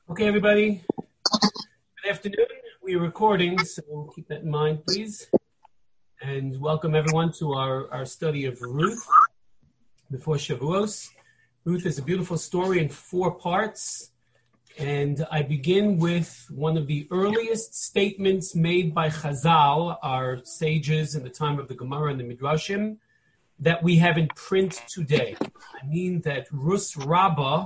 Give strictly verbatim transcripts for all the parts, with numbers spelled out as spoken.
Okay, everybody. Good afternoon. We're recording, so keep that in mind, please. And welcome everyone to our, our study of Ruth before Shavuos. Ruth is a beautiful story in four parts. And I begin with one of the earliest statements made by Chazal, our sages in the time of the Gemara and the Midrashim, that we have in print today. I mean that Rus Rabbah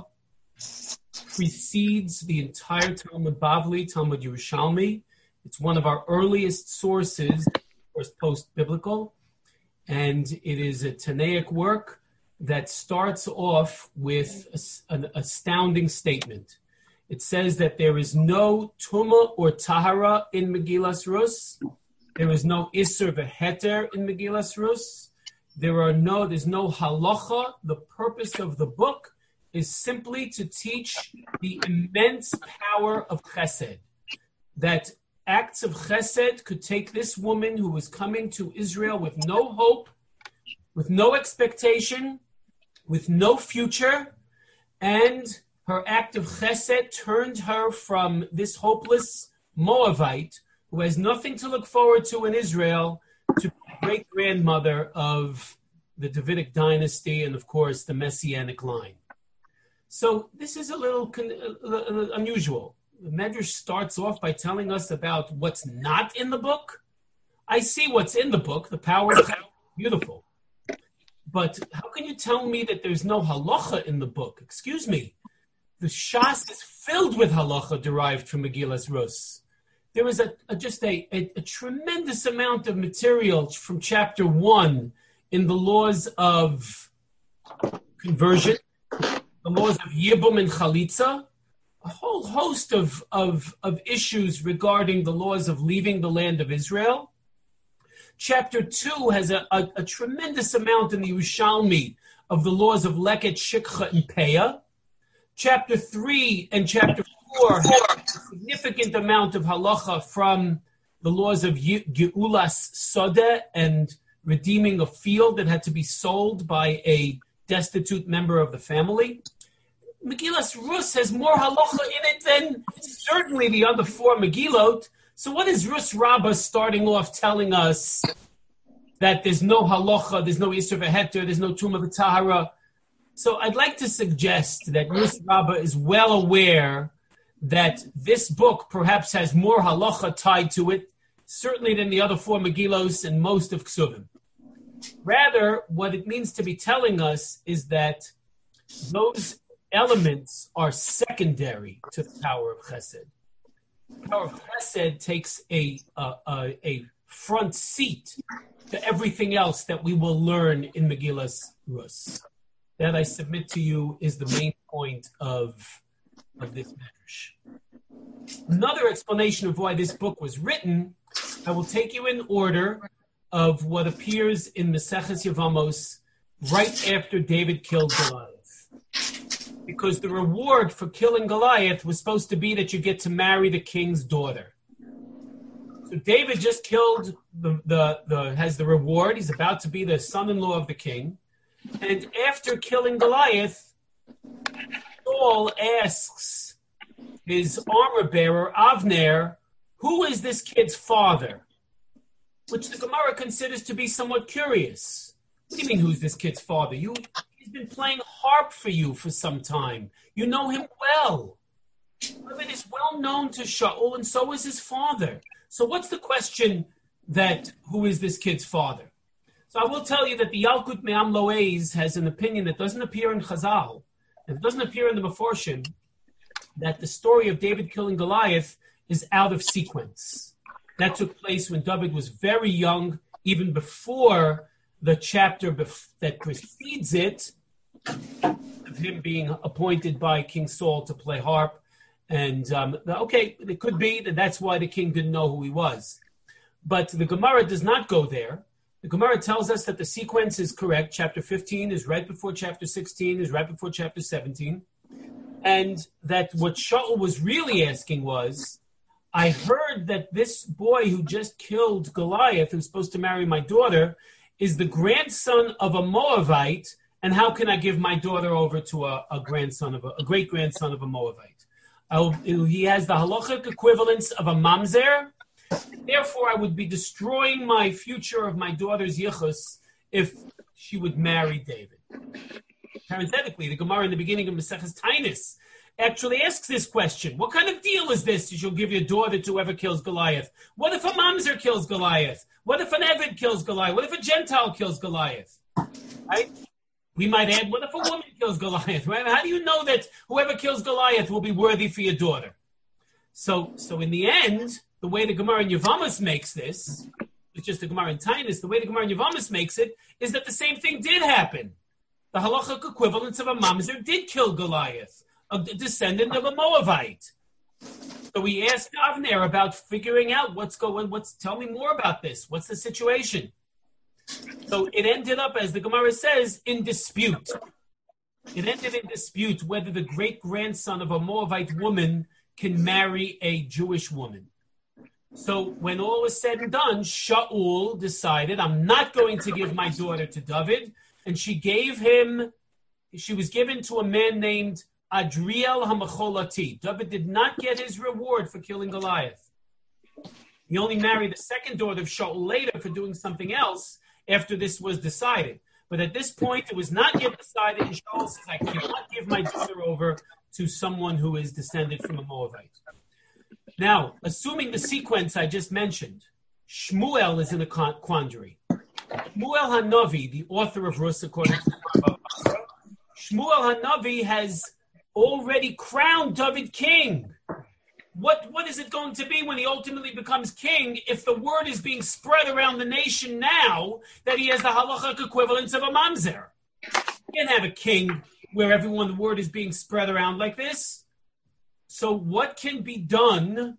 precedes the entire Talmud Bavli, Talmud Yerushalmi. It's one of our earliest sources, of course, post-biblical, and it is a Tanaic work that starts off with a, an astounding statement. It says that there is no Tumah or Tahara in Megillas Rus. There is no Isser v'Heter in Megillas Rus. There are no, there's no halacha. The purpose of the book is simply to teach the immense power of chesed. That acts of chesed could take this woman who was coming to Israel with no hope, with no expectation, with no future, and her act of chesed turned her from this hopeless Moabite who has nothing to look forward to in Israel to the great-grandmother of the Davidic dynasty and, of course, the Messianic line. So this is a little con- uh, unusual. The Medrash starts off by telling us about what's not in the book. I see what's in the book, the power of chesed, beautiful. But how can you tell me that there's no halacha in the book? Excuse me. The Shas is filled with halacha derived from Megillas Rus. There is a, a just a, a, a tremendous amount of material from chapter one in the laws of conversion, the laws of Yibum and Chalitza, a whole host of, of, of issues regarding the laws of leaving the land of Israel. Chapter two has a, a, a tremendous amount in the Yerushalmi of the laws of Leket, Shikha, and Peah. Chapter three and chapter four have a significant amount of halacha from the laws of Geulas Sodeh and redeeming a field that had to be sold by a destitute member of the family. Megillas Rus has more halacha in it than certainly the other four Megillot. So what is Rus Rabbah starting off telling us that there's no halacha, there's no Isser v'Heter, there's no Tumah v'Tahara? So I'd like to suggest that Rus Rabbah is well aware that this book perhaps has more halacha tied to it, certainly than the other four Megillos and most of Ksuvim. Rather, what it means to be telling us is that those elements are secondary to the power of chesed. The power of chesed takes a, a, a, a front seat to everything else that we will learn in Megillas Rus. That I submit to you is the main point of, of this medrash. Another explanation of why this book was written, I will take you in order of what appears in Maseches Yevamos right after David killed Goliath. Because the reward for killing Goliath was supposed to be that you get to marry the king's daughter. So David just killed the, the, the has the reward. He's about to be the son-in-law of the king. And after killing Goliath, Saul asks his armor-bearer, Avner, who is this kid's father? Which the Gemara considers to be somewhat curious. What do you mean, who's this kid's father? You, he's been playing harp for you for some time. You know him well. David is well known to Shaul, and so is his father. So what's the question that, who is this kid's father? So I will tell you that the Yalkut Me'am Lo'ez has an opinion that doesn't appear in Chazal, and it doesn't appear in the Meforshim, that the story of David killing Goliath is out of sequence. That took place when David was very young, even before the chapter bef- that precedes it, of him being appointed by King Saul to play harp. And, um, okay, it could be that that's why the king didn't know who he was. But the Gemara does not go there. The Gemara tells us that the sequence is correct. Chapter fifteen is right before chapter sixteen, is right before chapter seventeen. And that what Shaul was really asking was, I heard that this boy who just killed Goliath, who's supposed to marry my daughter, is the grandson of a Moabite, and how can I give my daughter over to a, a grandson of a, a great-grandson of a Moabite? I'll, he has the halachic equivalence of a mamzer. Therefore, I would be destroying my future of my daughter's yichus if she would marry David. Parenthetically, the Gemara in the beginning of Maseches Tainis actually asks this question. What kind of deal is this that you'll give your daughter to whoever kills Goliath? What if a mamzer kills Goliath? What if an Eved kills Goliath? What if a Gentile kills Goliath? Right? We might add, what if a woman kills Goliath? Right? How do you know that whoever kills Goliath will be worthy for your daughter? So, so in the end, the way the Gemara in Yevamos makes this, it's just the Gemara in Tainus, the way the Gemara in Yevamos makes it, is that the same thing did happen. The halachic equivalence of a mamzer did kill Goliath, a descendant of a Moabite. So we asked Avner about figuring out what's going, what's, tell me more about this. What's the situation? So it ended up, as the Gemara says, in dispute. It ended in dispute whether the great-grandson of a Moabite woman can marry a Jewish woman. So when all was said and done, Shaul decided, I'm not going to give my daughter to David. And she gave him, she was given to a man named Adriel HaMacholati. David did not get his reward for killing Goliath. He only married the second daughter of Shaul later for doing something else after this was decided. But at this point, it was not yet decided. And Shaul says, I cannot give my daughter over to someone who is descended from a Moabite. Now, assuming the sequence I just mentioned, Shmuel is in a quandary. Shmuel Hanavi, the author of Rus, according to the Shmuel Hanavi has already crowned David king. What, what is it going to be when he ultimately becomes king if the word is being spread around the nation now that he has the halachic equivalence of a mamzer? You can't have a king where everyone, the word is being spread around like this. So what can be done,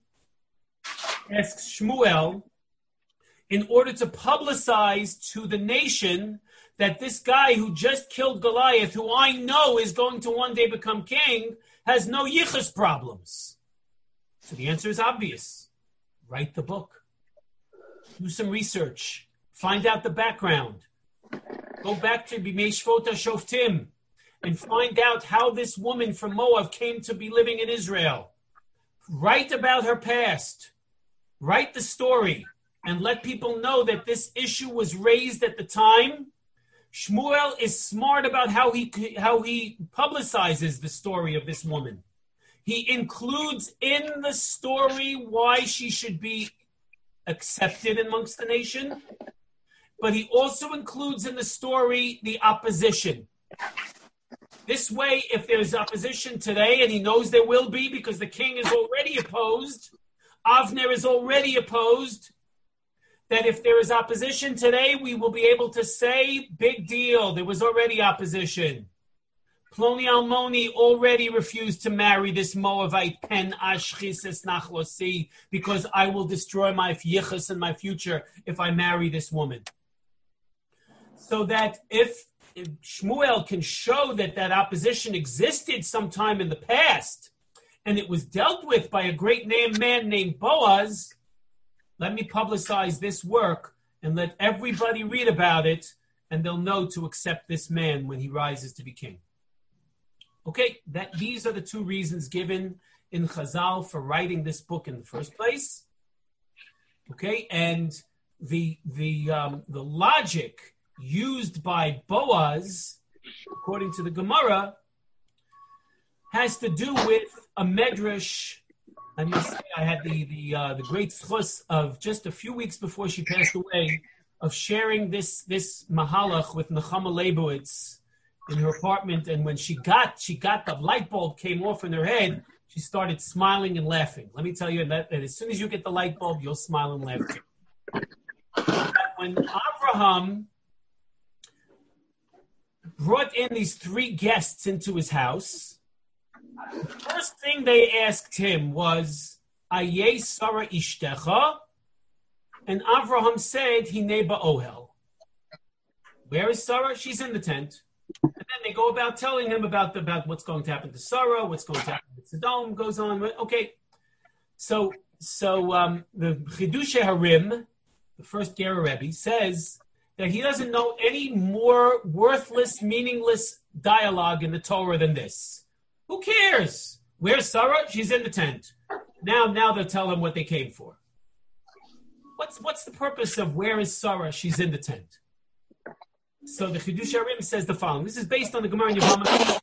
asks Shmuel, in order to publicize to the nation that this guy who just killed Goliath, who I know is going to one day become king, has no yichus problems? So the answer is obvious. Write the book. Do some research. Find out the background. Go back to Bimei Shvota Shoftim and find out how this woman from Moab came to be living in Israel. Write about her past. Write the story and let people know that this issue was raised at the time. Shmuel is smart about how he how he publicizes the story of this woman. He includes in the story why she should be accepted amongst the nation, but he also includes in the story the opposition. This way, if there's opposition today, and he knows there will be because the king is already opposed, Avner is already opposed, that if there is opposition today, we will be able to say, big deal, there was already opposition. Ploni Almoni already refused to marry this Moabite Pen Ashchises Nachlosi because I will destroy my yichus and my future if I marry this woman. So that if, if Shmuel can show that that opposition existed sometime in the past and it was dealt with by a great name man named Boaz, let me publicize this work and let everybody read about it, and they'll know to accept this man when he rises to be king. Okay, that these are the two reasons given in Chazal for writing this book in the first place. Okay, and the the um, the logic used by Boaz, according to the Gemara, has to do with a medrash. Let me say, I had the the uh, the great zchus of just a few weeks before she passed away of sharing this this mahalach with Nechama Leibowitz in her apartment, and when she got she got the light bulb came off in her head, she started smiling and laughing. Let me tell you that, that as soon as you get the light bulb, you'll smile and laugh too. When Avraham brought in these three guests into his house, the first thing they asked him was, Ayeh Sarah Ishtecha? And Avraham said, Hine ba'ohel. Where is Sarah? She's in the tent. And then they go about telling him about, the, about what's going to happen to Sarah, what's going to happen to Sodom, goes on. Okay. So so um, the Chidushei Harim, the first Ger Rebbe, says that he doesn't know any more worthless, meaningless dialogue in the Torah than this. Who cares? Where's Sarah? She's in the tent. Now, now they'll tell him what they came for. What's what's the purpose of where is Sarah? She's in the tent. So the Chidush Harim says the following. This is based on the Gemara in Yevamot,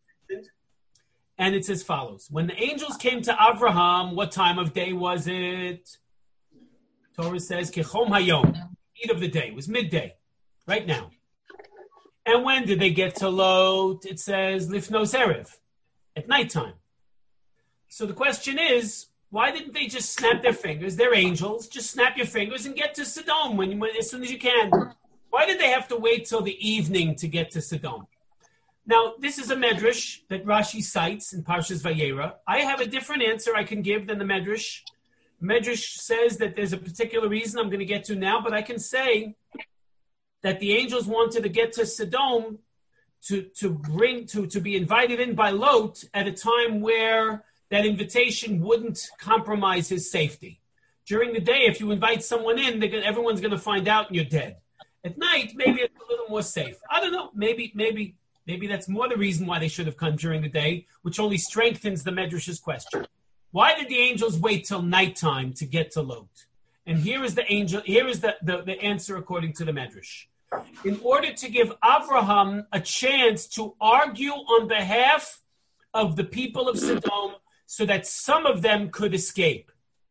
and it says as follows. When the angels came to Avraham, what time of day was it? Torah says, Kechom Hayom, heat of the day. It was midday, right now. And when did they get to Lot? It says, Lifnos Erev, at nighttime. So the question is, why didn't they just snap their fingers? They're angels. Just snap your fingers and get to Sodom when, when, as soon as you can. Why did they have to wait till the evening to get to Sodom? Now, this is a medrash that Rashi cites in Parshas Vayera. I have a different answer I can give than the medrash. Medrash says that there's a particular reason I'm going to get to now, but I can say that the angels wanted to get to Sodom to, to bring to, to be invited in by Lot at a time where that invitation wouldn't compromise his safety. During the day, if you invite someone in, they're gonna, everyone's going to find out and you're dead. At night, maybe it's a little more safe. I don't know. Maybe, maybe, maybe that's more the reason why they should have come during the day, which only strengthens the Medrash's question. Why did the angels wait till nighttime to get to Lot? And here is the angel. Here is the, the, the answer according to the Medrash. In order to give Avraham a chance to argue on behalf of the people of Sodom, so that some of them could escape.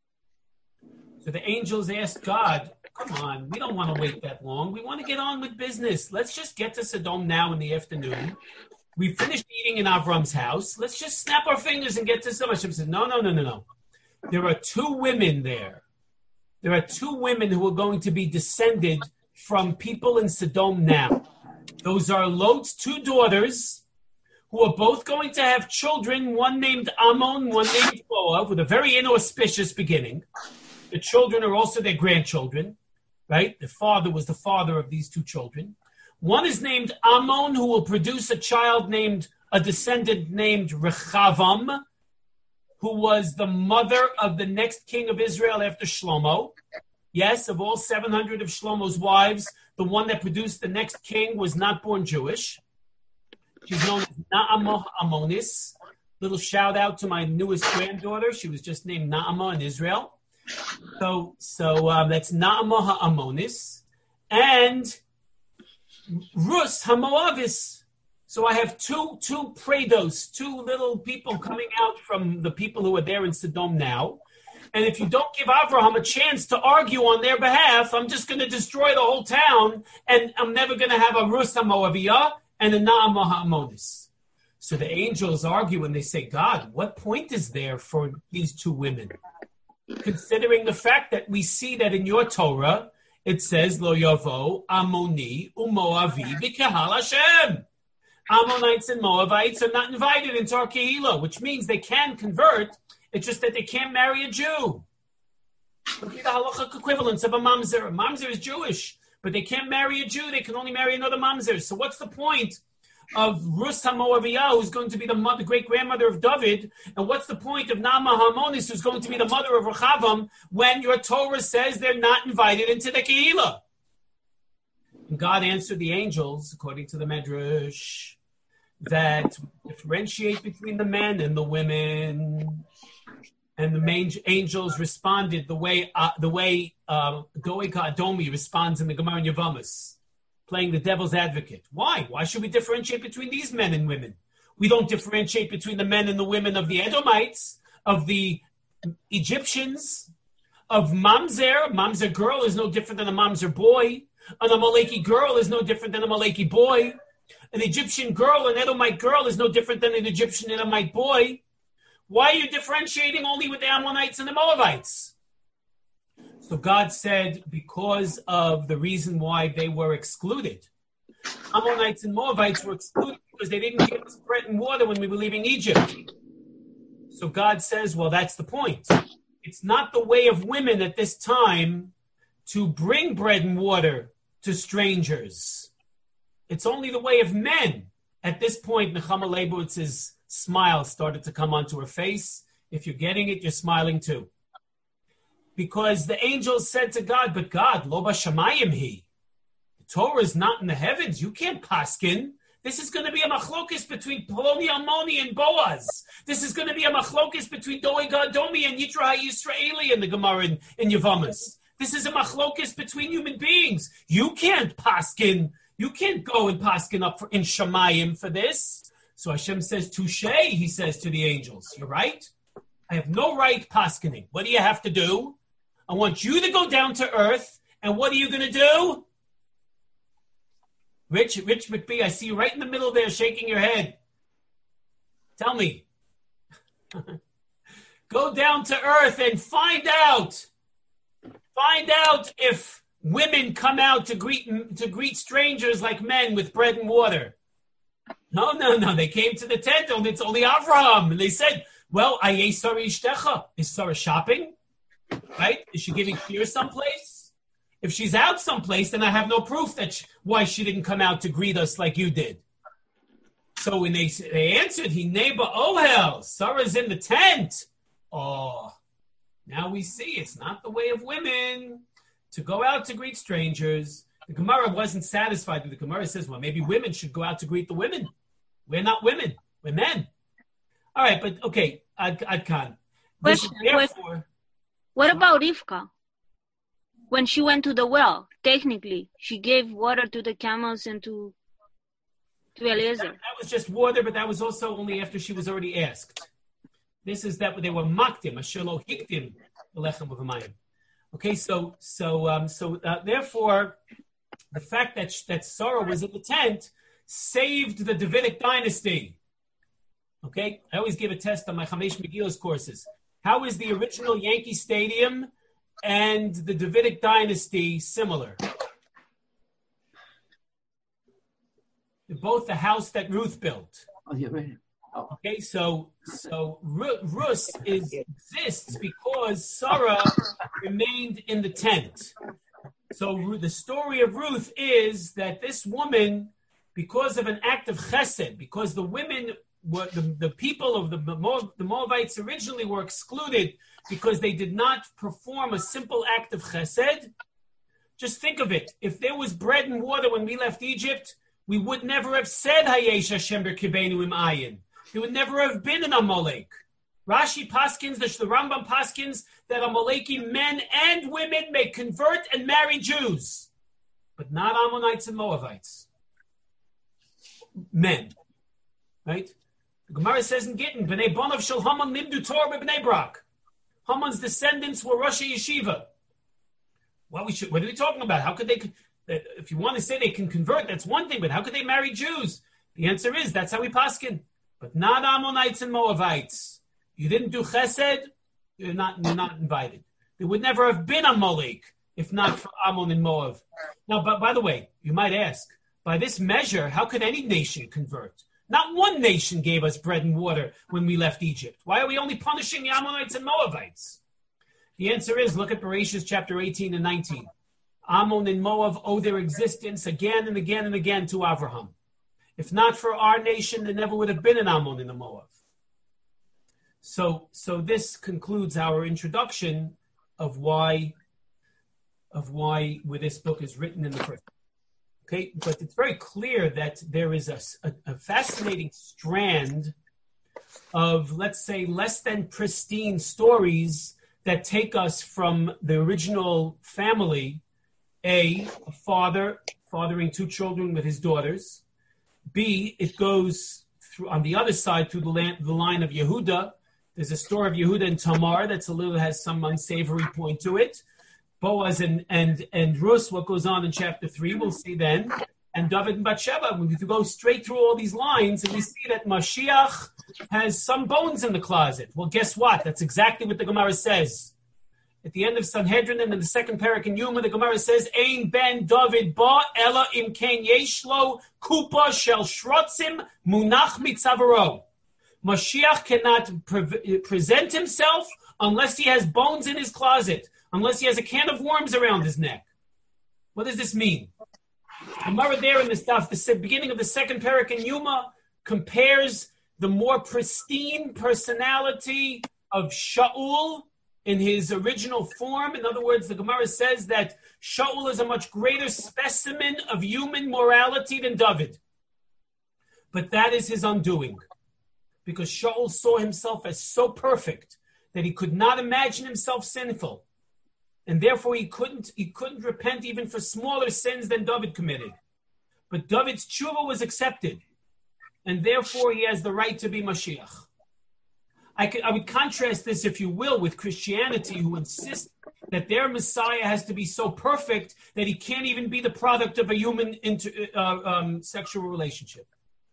So the angels asked God, come on, we don't want to wait that long. We want to get on with business. Let's just get to Sodom now in the afternoon. We finished eating in Avram's house. Let's just snap our fingers and get to Sodom. Hashem said, no, no, no, no, no. There are two women there. There are two women who are going to be descended from people in Sodom now. Those are Lot's two daughters, who are both going to have children, one named Ammon, one named Moab, with a very inauspicious beginning. The children are also their grandchildren, right? The father was the father of these two children. One is named Ammon, who will produce a child named, a descendant named Rechavam, who was the mother of the next king of Israel after Shlomo. Yes, of all seven hundred of Shlomo's wives, the one that produced the next king was not born Jewish. She's known as Naamah Ammonis. Little shout out to my newest granddaughter. She was just named Naamah in Israel. So, so um, that's Naamah Ammonis. And Rus Hamoavis. So I have two, two prados, two little people coming out from the people who are there in Sodom now. And if you don't give Avraham a chance to argue on their behalf, I'm just going to destroy the whole town, and I'm never going to have a Rus HaMoaviyah and a Naamah HaAmmonis. So the angels argue and they say, God, what point is there for these two women? Considering the fact that we see that in your Torah, it says, Lo Yavo Ammoni Umoavi B'Kehal Hashem. Ammonites and Moavites are not invited into our Kehillah, which means they can convert. It's just that they can't marry a Jew. It would be the halachic equivalence of a mamzer. A mamzer is Jewish, but they can't marry a Jew. They can only marry another mamzer. So what's the point of Rus HaMoaviyah, who's going to be the mother, great-grandmother of David? And what's the point of Naamah HaAmmonis, who's going to be the mother of Rechavam, when your Torah says they're not invited into the Kehillah? And God answered the angels, according to the Medrash, that differentiate between the men and the women. And the main angels responded the way uh, the way uh, Doeg Adomi responds in the Gemara in Yevamos, playing the devil's advocate. Why? Why should we differentiate between these men and women? We don't differentiate between the men and the women of the Edomites, of the Egyptians, of Mamzer. Mamzer girl is no different than a Mamzer boy. An Amaleki girl is no different than a Amaleki boy. An Egyptian girl, an Edomite girl is no different than an Egyptian Edomite boy. Why are you differentiating only with the Ammonites and the Moabites? So God said, because of the reason why they were excluded. Ammonites and Moabites were excluded because they didn't give us bread and water when we were leaving Egypt. So God says, well, that's the point. It's not the way of women at this time to bring bread and water to strangers. It's only the way of men. At this point, Nechama Leibowitz's smile started to come onto her face. If you're getting it, you're smiling too. Because the angels said to God, but God, lo b'shamayim he. The Torah is not in the heavens. You can't paskin This is going to be a machlokis between Ploni Almoni and Boaz. This is going to be a machlokis between Doeg Adomi and Yitra HaYisraeli in the Gemara in, in Yevamos. This is a machlokis between human beings. You can't paskin. You can't go and paskin up for, in Shamayim for this. So Hashem says, touche, he says to the angels. You're right. I have no right paskining. What do you have to do? I want you to go down to earth. And what are you going to do? Rich, Rich McBee, I see you right in the middle there shaking your head. Tell me. Go down to earth and find out. Find out if women come out to greet to greet strangers like men with bread and water. No, no, no. They came to the tent, and it's only Avraham. And they said, well, Aye Sarah Ishtecha. Is Sarah shopping? Right? Is she giving fear someplace? If she's out someplace, then I have no proof that she, why she didn't come out to greet us like you did. So when they, they answered, he neighbor Ohel, Sarah's in the tent. Oh, now we see it's not the way of women to go out to greet strangers. The Gemara wasn't satisfied with the Gemara. Says, well, maybe women should go out to greet the women. We're not women. We're men. All right, but okay, Ad, Ad Khan. Question, therefore, what about Rivka? When she went to the well, technically, she gave water to the camels and to to Eliezer. That, that was just water, but that was also only after she was already asked. This is that they were maktim, ashelo hiktim, lechem v'mayim. Okay, so so um, so uh, therefore, the fact that that Sarah was in the tent saved the Davidic dynasty. Okay, I always give a test on my Chamesh Megillos courses. How is the original Yankee Stadium and the Davidic dynasty similar? They're both the house that Ruth built. Oh, yeah, right. Oh. Okay, so so Rus is exists because Sarah remained in the tent. So the story of Ruth is that this woman, because of an act of chesed, because the women were the, the people of the the Moabites originally were excluded because they did not perform a simple act of chesed. Just think of it. If there was bread and water when we left Egypt, we would never have said Hayesh Hashem b'kibeinu im ayin. There would never have been an Amalek. Rashi paskins, the Rambam paskins, that Amaleki men and women may convert and marry Jews, but not Ammonites and Moabites. Men, right? The Gemara says in Gittin, B'nei Bonav Shel Haman Limdu Torah B'nei Brak. Haman's descendants were Rosh Yeshiva. What we should, what are we talking about? How could they? If you want to say they can convert, that's one thing. But how could they marry Jews? The answer is that's how we paskin. But not Ammonites and Moabites. You didn't do Chesed, you're not you're not invited. There would never have been a Molek if not for Ammon and Moab. Now, but by the way, you might ask, by this measure, how could any nation convert? Not one nation gave us bread and water when we left Egypt. Why are we only punishing the Ammonites and Moabites? The answer is, look at Bereshit chapter eighteen and nineteen. Ammon and Moab owe their existence again and again and again to Avraham. If not for our nation, there never would have been an Ammon and a Moab. So, so this concludes our introduction of why, of why where this book is written in the first. Okay, but it's very clear that there is a, a, a fascinating strand of, let's say, less than pristine stories that take us from the original family. A, a father fathering two children with his daughters. B, it goes through on the other side through the, land, the line of Yehuda. There's a story of Yehuda and Tamar that's a little has some unsavory point to it. Boaz and and and Rus, what goes on in chapter three, we'll see then. And David and Bathsheba, we go straight through all these lines, and we see that Mashiach has some bones in the closet. Well, guess what? That's exactly what the Gemara says. At the end of Sanhedrin and in the second parak in Yuma, the Gemara says, Ein ben David ba ela im ken yeshlo kupa shel shrotzim munach mitzavaro. Mashiach cannot pre- present himself unless he has bones in his closet, unless he has a can of worms around his neck. What does this mean? Gemara there in the stuff, the beginning of the second parak in Yuma, compares the more pristine personality of Shaul in his original form. In other words, the Gemara says that Shaul is a much greater specimen of human morality than David. But that is his undoing. Because Shaul saw himself as so perfect that he could not imagine himself sinful. And therefore he couldn't, he couldn't repent even for smaller sins than David committed. But David's tshuva was accepted. And therefore he has the right to be Mashiach. I, could, I would contrast this, if you will, with Christianity, who insists that their Messiah has to be so perfect that he can't even be the product of a human inter, uh, um, sexual relationship.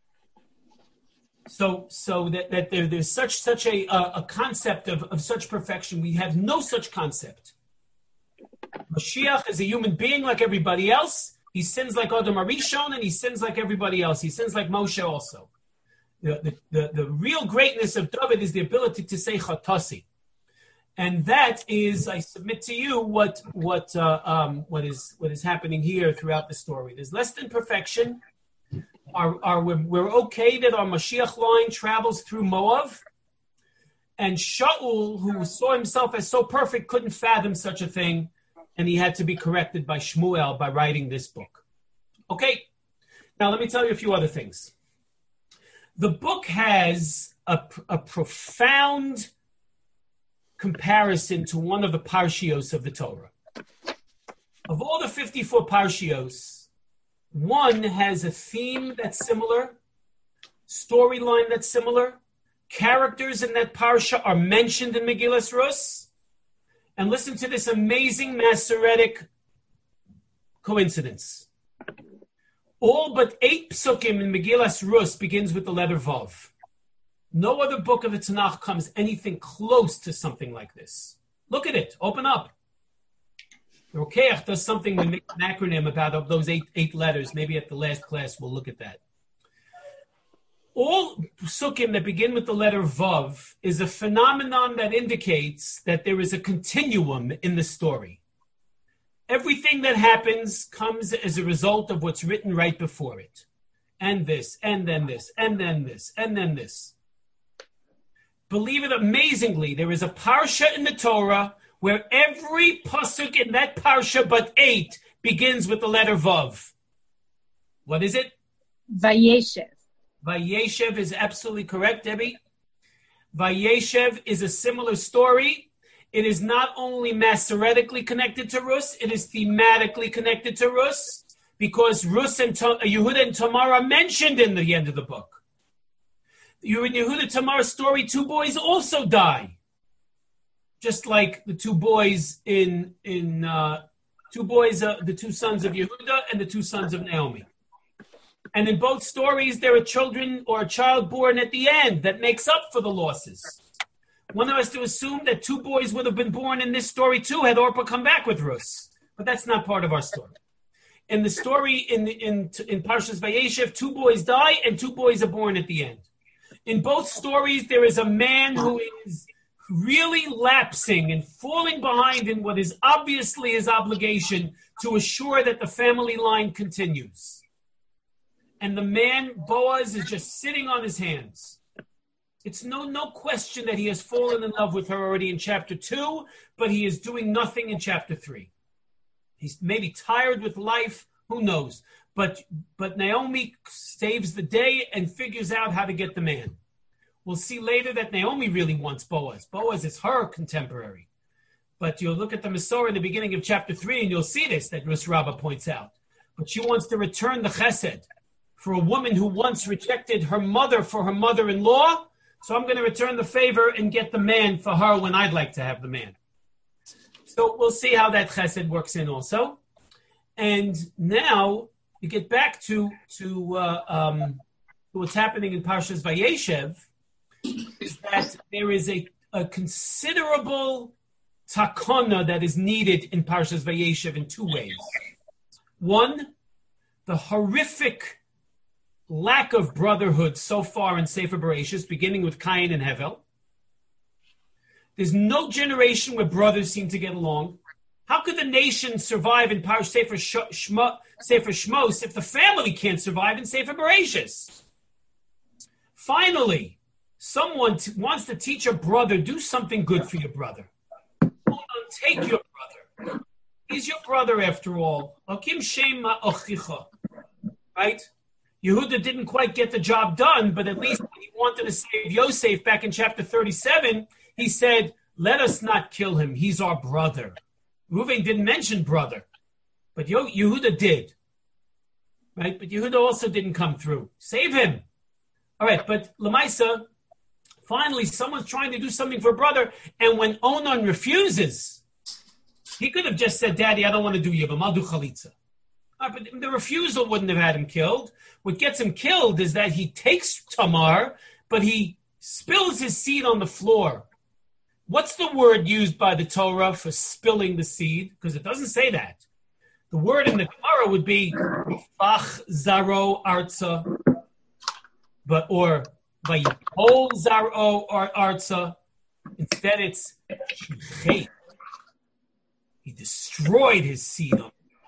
So, so that, that there, there's such such a a concept of, of such perfection. We have no such concept. Mashiach is a human being like everybody else. He sins like Adam Arishon, and he sins like everybody else. He sins like Moshe also. The, the, the, the real greatness of David is the ability to say Chatasi. And that is, I submit to you, what what uh, um, what is what is happening here throughout the story. There's less than perfection. Are, are we're, we're okay that our Mashiach line travels through Moab, and Shaul, who saw himself as so perfect, couldn't fathom such a thing, and he had to be corrected by Shmuel by writing this book. Okay, now let me tell you a few other things. The book has a, a profound comparison to one of the parshios of the Torah. Of all the fifty-four parshios, one has a theme that's similar, storyline that's similar. Characters in that parsha are mentioned in Megillas Rus. And listen to this amazing Masoretic coincidence. All but eight psukim in Megillas Rus begins with the letter Vav. No other book of the Tanakh comes anything close to something like this. Look at it. Open up. The Rokeach does something, we make an acronym about those eight eight letters. Maybe at the last class we'll look at that. All psukim that begin with the letter Vav is a phenomenon that indicates that there is a continuum in the story. Everything that happens comes as a result of what's written right before it. And this, and then this, and then this, and then this. Believe it amazingly, there is a parsha in the Torah where every pasuk in that parsha but eight begins with the letter Vav. What is it? Vayeshev. Vayeshev is absolutely correct, Debbie. Vayeshev is a similar story. It is not only masoretically connected to Rus, it is thematically connected to Rus, because Rus and Tam- Yehuda and Tamar are mentioned in the end of the book. You in Yehuda Tamar's story, two boys also die. Just like the two boys in in uh, two boys, uh, the two sons of Yehuda and the two sons of Naomi. And in both stories, there are children or a child born at the end that makes up for the losses. One of us to assume that two boys would have been born in this story too had Orpah come back with Rus, but that's not part of our story. In the story in in in Parshas Vayeshev, two boys die and two boys are born at the end. In both stories, there is a man who is really lapsing and falling behind in what is obviously his obligation to assure that the family line continues. And the man, Boaz, is just sitting on his hands. It's no, no question that he has fallen in love with her already in chapter two, but he is doing nothing in chapter three. He's maybe tired with life, who knows? But, but Naomi saves the day and figures out how to get the man. We'll see later that Naomi really wants Boaz. Boaz is her contemporary. But you'll look at the Masorah in the beginning of chapter three, and you'll see this, that Rus Rabbah points out. But she wants to return the chesed for a woman who once rejected her mother for her mother-in-law. So I'm going to return the favor and get the man for her when I'd like to have the man. So we'll see how that chesed works in also. And now we get back to, to, uh, um, to what's happening in Parshas Vayeshev. Is that there is a, a considerable takana that is needed in Parshas Vayeshev in two ways. One, the horrific lack of brotherhood so far in Sefer Bereshis, beginning with Cain and Hevel. There's no generation where brothers seem to get along. How could the nation survive in Parshas Sefer Shmo, Sefer Shmos if the family can't survive in Sefer Bereshis? Finally, someone t- wants to teach a brother, do something good for your brother. Don't take your brother. He's your brother after all. Right? Yehuda didn't quite get the job done, but at least when he wanted to save Yosef back in chapter thirty-seven, he said, let us not kill him. He's our brother. Reuven didn't mention brother, but Yehuda did. Right? But Yehuda also didn't come through. Save him. All right, but Lamaisa, finally, someone's trying to do something for brother, and when Onan refuses, he could have just said, Daddy, I don't want to do Yibam, I'll do Chalitza. Right, but the refusal wouldn't have had him killed. What gets him killed is that he takes Tamar, but he spills his seed on the floor. What's the word used by the Torah for spilling the seed? Because it doesn't say that. The word in the Gemara would be Fach Zaro Arza, but or Vayipol Zaro or Arza. Instead, it's Shichet. He destroyed his seed.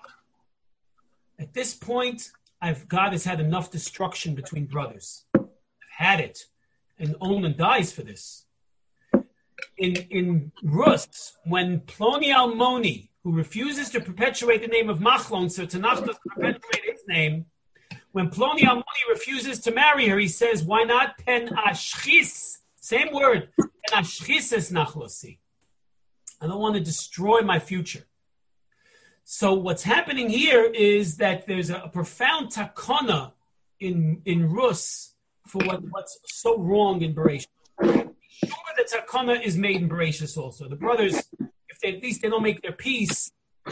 At this point, I've God has had enough destruction between brothers. I've had it, and Onan dies for this. In in Rus, when Ploni Almoni, who refuses to perpetuate the name of Machlon, so Tanakh doesn't perpetuate his name, when Ploni Almoni refuses to marry her, he says, why not Pen Ashchis? Same word. Pen Ashchis es Nachlosi. I don't want to destroy my future. So what's happening here is that there's a, a profound takana in, in Rus for what, what's so wrong in Bereshit. Sure, the takana is made in Bereshit also. The brothers, if they, at least they don't make their peace,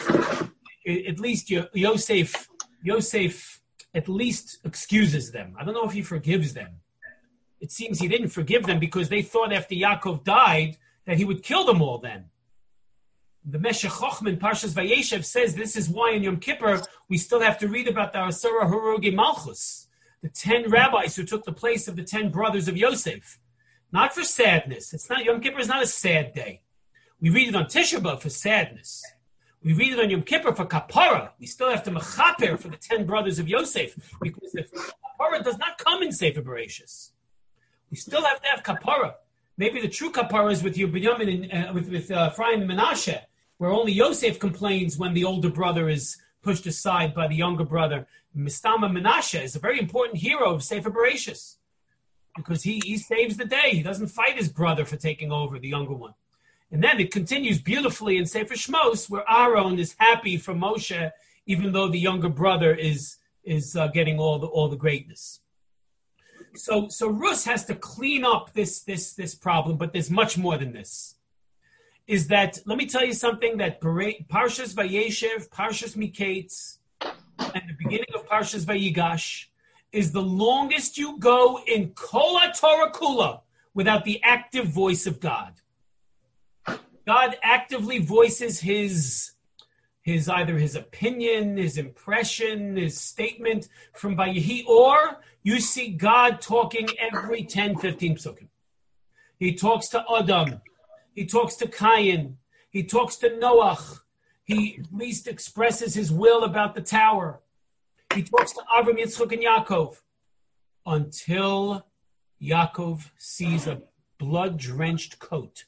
at least Yosef, Yosef at least excuses them. I don't know if he forgives them. It seems he didn't forgive them because they thought after Yaakov died that he would kill them all then. The Meshech Chochmah, Parshas Vayeshev, says this is why in Yom Kippur we still have to read about the Asara Harogi Malchus, the ten rabbis who took the place of the ten brothers of Yosef. Not for sadness. It's not Yom Kippur is not a sad day. We read it on Tisha B'Av for sadness. We read it on Yom Kippur for Kapara. We still have to mechaper for the ten brothers of Yosef because the Kapara does not come in Sefer Bereshis. We still have to have Kapara. Maybe the true Kapara is with you, Binyamin, and uh, with with uh, Ephraim and Menashe, where only Yosef complains when the older brother is pushed aside by the younger brother. Mistama Menashe is a very important hero of Sefer Bereshis because he, he saves the day. He doesn't fight his brother for taking over, the younger one. And then it continues beautifully in Sefer Shmos, where Aaron is happy for Moshe, even though the younger brother is is uh, getting all the all the greatness. So so Rus has to clean up this this this problem, but there's much more than this. Is that, let me tell you something, that Parshas Vayeshev, Parshas Miketz, and the beginning of Parshas Vayigash is the longest you go in Kol HaTorah Kula without the active voice of God. God actively voices his, his either his opinion, his impression, his statement from Vayehi, or you see God talking every ten, fifteen psukim. He talks to Adam. He talks to Cain. He talks to Noach. He at least expresses his will about the tower. He talks to Avram, Yitzchak, and Yaakov until Yaakov sees a blood-drenched coat.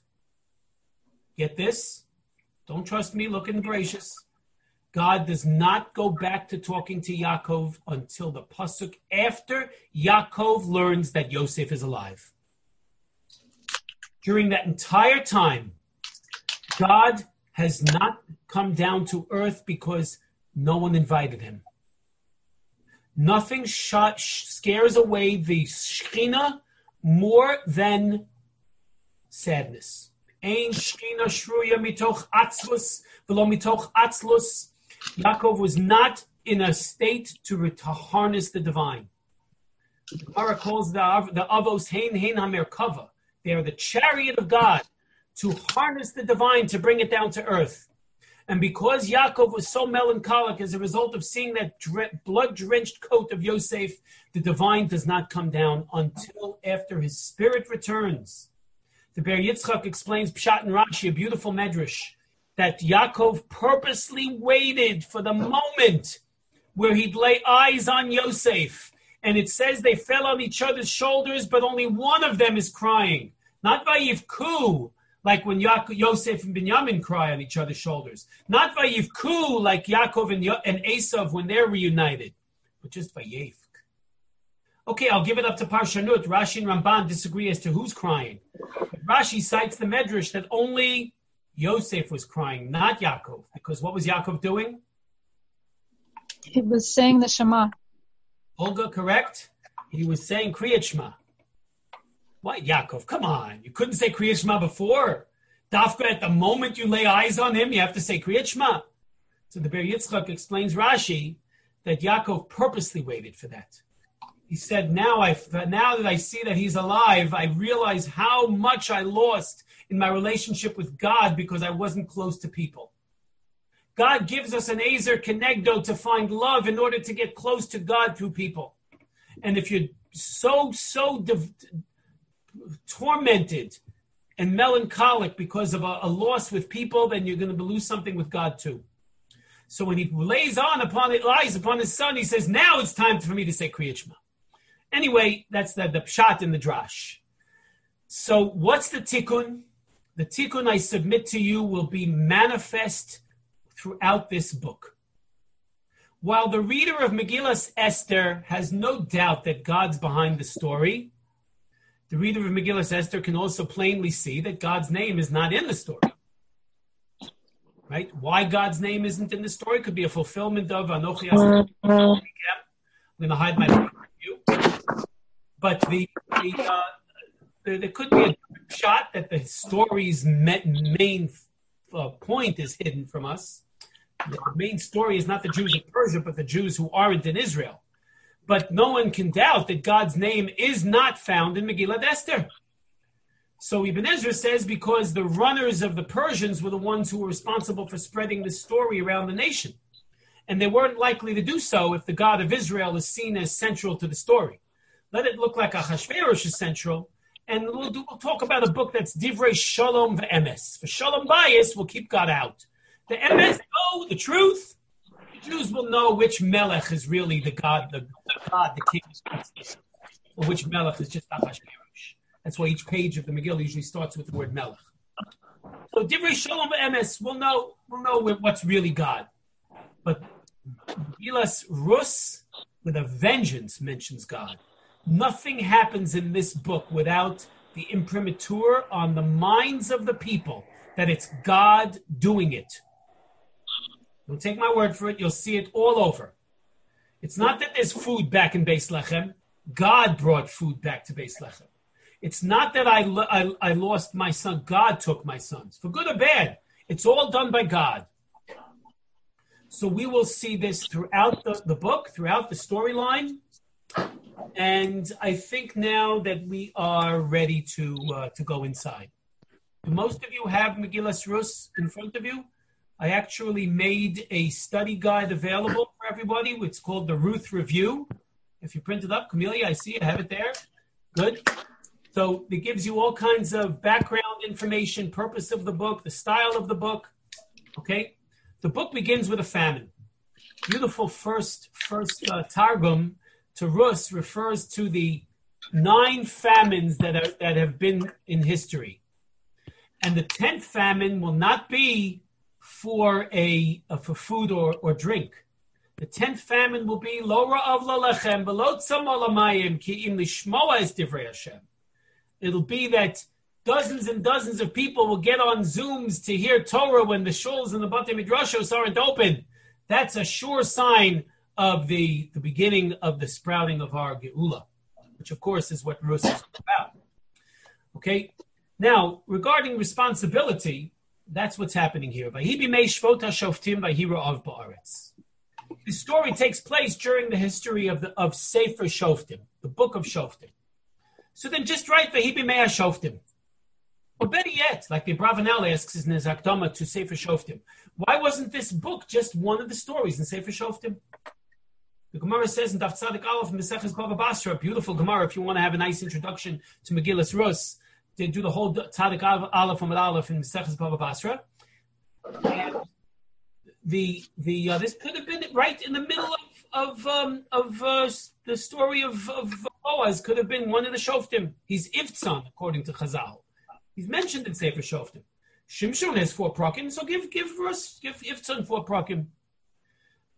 Get this? Don't trust me. Look in the Bereshis. God does not go back to talking to Yaakov until the pasuk after Yaakov learns that Yosef is alive. During that entire time, God has not come down to earth because no one invited him. Nothing shot, scares away the Shekhinah more than sadness. Ein Shekhinah shruya mitoch atzlus v'lo mitoch atzlus. Yaakov was not in a state to, to harness the divine. The Gemara calls the, the avos hein hein hamerkava. They are the chariot of God to harness the divine, to bring it down to earth. And because Yaakov was so melancholic as a result of seeing that dre- blood-drenched coat of Yosef, the divine does not come down until after his spirit returns. The Ber Yitzchak explains Pshat and Rashi, a beautiful medrash, that Yaakov purposely waited for the moment where he'd lay eyes on Yosef. And it says they fell on each other's shoulders, but only one of them is crying. Not Vayivku, like when Yaakov, Yosef and Binyamin cry on each other's shoulders. Not Vayivku, like Yaakov and, Yo- and Esav when they're reunited. But just Vayevk. Okay, I'll give it up to Parshanut. Rashi and Ramban disagree as to who's crying. Rashi cites the Medrash that only Yosef was crying, not Yaakov. Because what was Yaakov doing? He was saying the Shema. Olga, correct? He was saying Kriyat Shema. What, Yaakov? Come on. You couldn't say Kriyat Shema before. Dafka, at the moment you lay eyes on him, you have to say Kriyat Shema. So the Ber Yitzchak explains Rashi that Yaakov purposely waited for that. He said, now, I, now that I see that he's alive, I realize how much I lost in my relationship with God because I wasn't close to people. God gives us an Ezer Kenegdo to find love in order to get close to God through people. And if you're so, so div- tormented and melancholic because of a, a loss with people, then you're going to lose something with God too. So when he lays on upon it, lies upon his son, he says, now it's time for me to say Kriyat Shema. Anyway, that's the, the pshat in the drash. So what's the tikkun? The tikkun I submit to you will be manifest throughout this book. While the reader of Megillas Esther has no doubt that God's behind the story, the reader of Megillas Esther can also plainly see that God's name is not in the story. Right? Why God's name isn't in the story could be a fulfillment of Anochi Asher. I'm going to hide my face from you. But the, the, uh, the, there could be a shot that the story's main uh, point is hidden from us. The main story is not the Jews of Persia, but the Jews who aren't in Israel. But no one can doubt that God's name is not found in Megillat Esther. So Ibn Ezra says because the runners of the Persians were the ones who were responsible for spreading this story around the nation. And they weren't likely to do so if the God of Israel is seen as central to the story. Let it look like Achashverosh is central, and we'll, do, we'll talk about a book that's Divrei Shalom ve'emes. For Shalom bias, we'll keep God out. The emes, oh, the truth, the Jews will know which Melech is really the God, the, the God, the king, or which Melech is just Achashverosh. That's why each page of the Megillah usually starts with the word Melech. So Divrei Shalom ve'emes, we'll know, we'll know what's really God. But Megillas Rus, with a vengeance, mentions God. Nothing happens in this book without the imprimatur on the minds of the people that it's God doing it. Don't take my word for it. You'll see it all over. It's not that there's food back in Beis Lechem. God brought food back to Beis Lechem. It's not that I, I, I lost my son. God took my sons. For good or bad, it's all done by God. So we will see this throughout the, the book, throughout the storyline. And I think now that we are ready to uh, to go inside. Most of you have Megillas Rus in front of you. I actually made a study guide available for everybody. It's called the Ruth Review. If you print it up, Camelia, I see you have it there. Good. So it gives you all kinds of background information, purpose of the book, the style of the book. Okay. The book begins with a famine. Beautiful first first uh, Targum to Rus refers to the nine famines that are, that have been in history. And the tenth famine will not be for a uh, for food or, or drink. The tenth famine will be Lo ra'av lo lechem v'lo tzom olamayim ki im lishmoa es divrei Hashem. It'll be that dozens and dozens of people will get on Zooms to hear Torah when the shuls and the Batei Midrashos aren't open. That's a sure sign of the, the beginning of the sprouting of our Geula, which of course is what Rus is about. Okay? Now, regarding responsibility, that's what's happening here. The story takes place during the history of the of Sefer Shoftim, the book of Shoftim. So then just write Vahi b'mei Shoftim. Or better yet, like the Bravanel asks in his Akdama to Sefer Shoftim, why wasn't this book just one of the stories in Sefer Shoftim? The Gemara says in Daf Tzadik Aleph in Meseches Bava Basra, a beautiful Gemara, if you want to have a nice introduction to Megillas Rus, they do the whole Tzadik Aleph Amud Aleph in Meseches Bava Basra. And the the uh, this could have been right in the middle of of um, of uh, the story of, of Boaz. Could have been one of the Shoftim. He's Ivtzon, according to Chazal. He's mentioned in Sefer Shoftim. Shimshon has four prakim, so give give Rus give Ivtzon four prakim.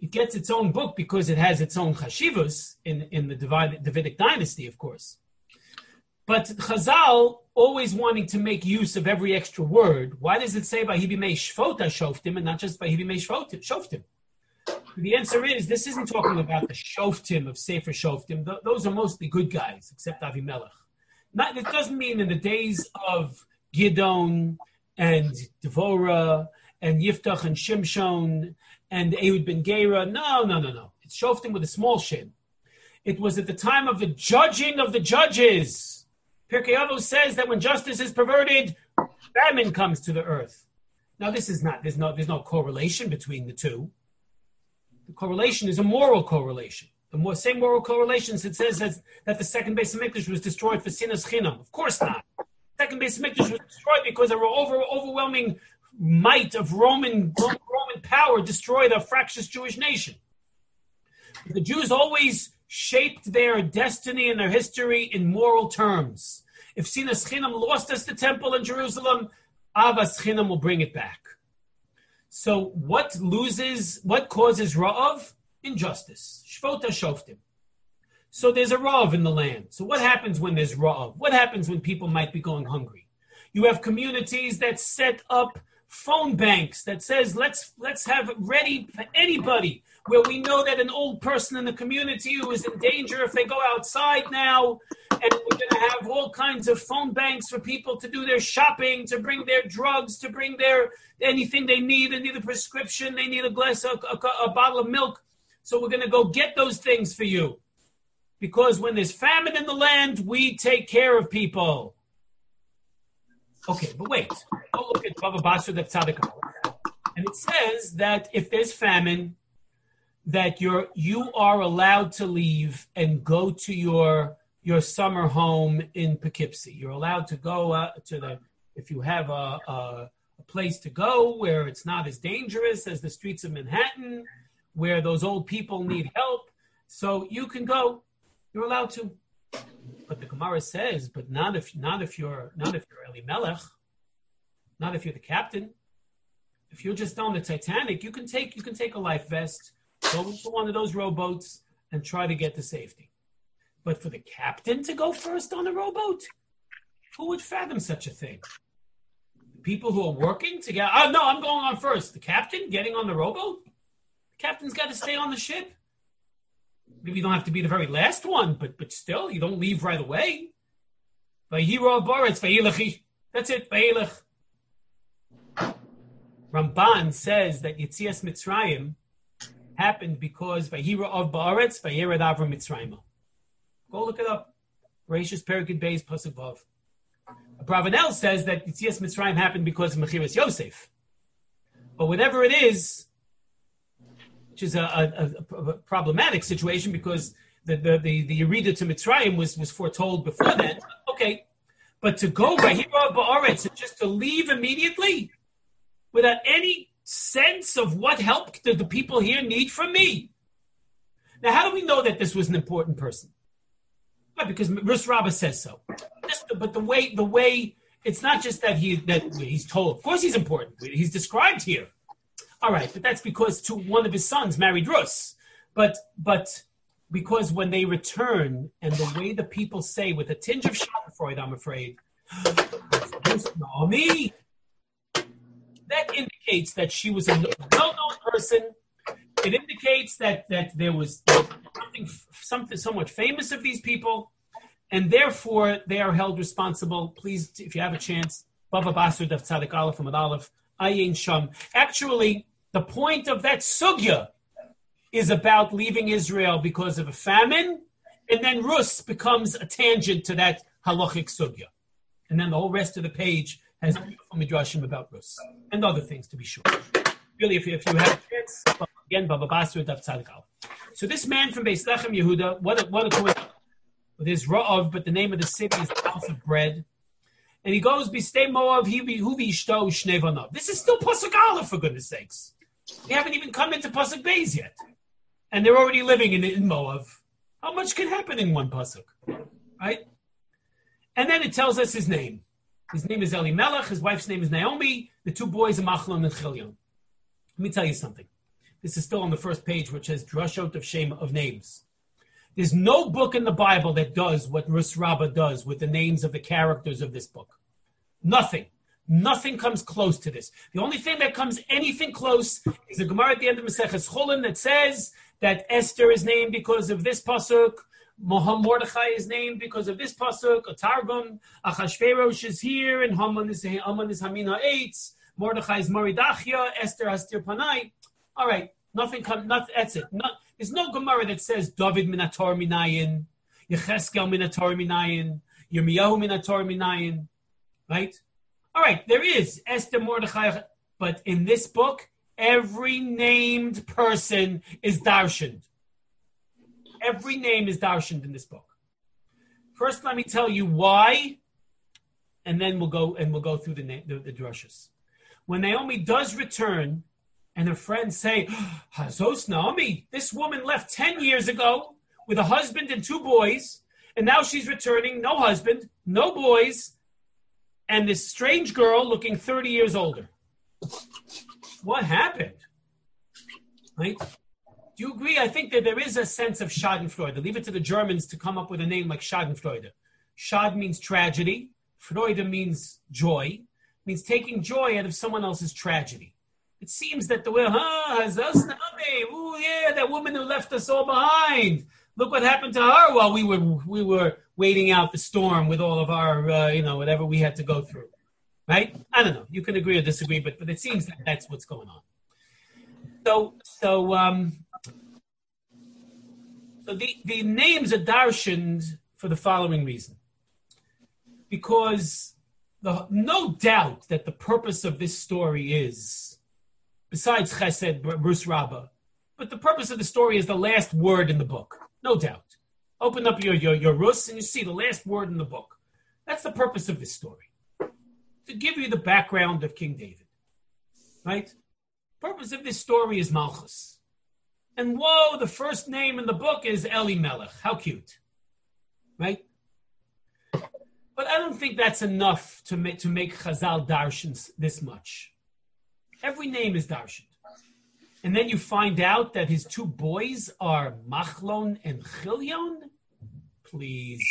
It gets its own book because it has its own chashivus in, in the Davidic dynasty, of course. But Chazal, always wanting to make use of every extra word, why does it say Vahibimei Shvota Shoftim and not just Vahibimei Shoftim? The answer is, this isn't talking about the Shoftim of Sefer Shoftim. Th- those are mostly good guys, except Avimelech. Not, it doesn't mean in the days of Gidon and Devorah and Yiftach and Shimshon and Ehud ben Gera. No, no, no, no. It's Shoftim with a small shin. It was at the time of the judging of the judges. Pirkei Avos says that when justice is perverted, famine comes to the earth. Now, this is not, there's no, there's no correlation between the two. The correlation is a moral correlation. The more, same moral correlations it says that, that the second Beis HaMikdash was destroyed for sinas chinam. Of course not. The second Beis HaMikdash was destroyed because of over, overwhelming might of Roman, Roman power destroyed a fractious Jewish nation. The Jews always shaped their destiny and their history in moral terms. If sinas chinam lost us the temple in Jerusalem, avas chinam will bring it back. So what loses, what causes ra'av? Injustice. Shvota shoftim. So there's a ra'av in the land. So what happens when there's ra'av? What happens when people might be going hungry? You have communities that set up phone banks that says, let's let's have it ready for anybody, where we know that an old person in the community who is in danger if they go outside now, and we're going to have all kinds of phone banks for people to do their shopping, to bring their drugs, to bring their anything they need. They need a prescription, they need a glass, a, a, a bottle of milk. So we're going to go get those things for you. Because when there's famine in the land, we take care of people. Okay, but wait. Go look at Baba Basra Daf Tzadik Aleph. And it says that if there's famine, that you're you are allowed to leave and go to your your summer home in Poughkeepsie. You're allowed to go uh, to the if you have a, a a place to go where it's not as dangerous as the streets of Manhattan, where those old people need help. So you can go. You're allowed to. But the Gemara says, but not if not if you're not if you're Eli Melech, not if you're the captain. If you're just on the Titanic, you can take you can take a life vest, go into one of those rowboats, and try to get to safety. But for the captain to go first on a rowboat, who would fathom such a thing? The people who are working together. Oh no, I'm going on first. The captain getting on the rowboat. The captain's got to stay on the ship. Maybe you don't have to be the very last one, but but still, you don't leave right away. That's it. Ramban says that Yetzias Mitzrayim happened because Vayira of Baaretz, Vayered Avram Mitzrayim. Go look it up. Gracious Perikid Beis Pasuk Vav. Bravanel says that Yetzias Mitzrayim happened because of Mechiras Yosef. But whatever it is, which is a, a, a, a problematic situation because the the the, the Yerida to Mitzrayim was, was foretold before then. Okay, but to go Vayira of Baaretz and just to leave immediately without any sense of what help did the people here need from me. Now, how do we know that this was an important person? Well, because Rus Rabbah says so. Just, but the way, the way, it's not just that he that he's told. Of course, he's important. He's described here. All right, but that's because to one of his sons married Rus. But but because when they return, and the way the people say with a tinge of Schadenfreude, I'm afraid, Naomi. That indicates that she was a well-known person. It indicates that, that there was something, something somewhat famous of these people, and therefore they are held responsible. Please, if you have a chance, Bava Basra Daf Tzadik Aleph Amud Aleph Ayin Sham. Actually, the point of that sugya is about leaving Israel because of a famine, and then Rus becomes a tangent to that halachic sugya, and then the whole rest of the page has beautiful midrashim about Rus and other things, to be sure. Really, if you, if you have a chance, again, Baba Basra Daf Tzadik Aleph. So this man from Beis Lechem Yehuda, what a, what a coincidence. With his Ra'av, but the name of the city is the house of bread. And he goes, Bistei Moav, Huvi Ishto, Shnei Vanav. This is still Pasuk Aleph, for goodness sakes. We haven't even come into Pasuk Beis yet. And they're already living in, in Moav. How much can happen in one Pasuk? Right? And then it tells us his name. His name is Eli Melech. His wife's name is Naomi. The two boys are Machlon and Chilion. Let me tell you something. This is still on the first page, which says Drashot of Shame of names. There's no book in the Bible that does what Rus Rabbah does with the names of the characters of this book. Nothing. Nothing comes close to this. The only thing that comes anything close is the Gemara at the end of Maseches Chulin that says that Esther is named because of this pasuk, Mordechai is named because of this pasuk, a Targum, Achashverosh is here, and Haman is Haman is Hamina Eitz, Mordechai is Moridachia, Esther Astir Panai. All right, nothing comes. Not, that's it. Not, there's no Gemara that says David Minator Minayin, Yecheskel Minator Minayin, Yirmiyahu Minator Minayin, right? All right, there is Esther Mordechai, but in this book, every named person is darshaned. Every name is darshaned in this book. First, let me tell you why, and then we'll go and we'll go through the the, the drushes. When Naomi does return, and her friends say, "Hazos Naomi, this woman left ten years ago with a husband and two boys, and now she's returning, no husband, no boys." And this strange girl looking thirty years older. What happened? Right? Do you agree? I think that there is a sense of Schadenfreude. Leave it to the Germans to come up with a name like Schadenfreude. Schad means tragedy. Freude means joy. Means taking joy out of someone else's tragedy. It seems that the way, huh, ooh, yeah, that woman who left us all behind. Look what happened to her while we were we were waiting out the storm with all of our, uh, you know, whatever we had to go through. Right? I don't know. You can agree or disagree, but, but it seems that that's what's going on. So, so, um, so the, the names are darshaned for the following reason. Because the, no doubt that the purpose of this story is, besides Chesed, Rus Rabbah, but the purpose of the story is the last word in the book. No doubt. Open up your, your, your Rus and you see the last word in the book. That's the purpose of this story. To give you the background of King David. Right? The purpose of this story is Malchus. And whoa, the first name in the book is Elimelech. How cute. Right? But I don't think that's enough to make, to make Chazal darshan this much. Every name is darshan. And then you find out that his two boys are Machlon and Chilion? Please.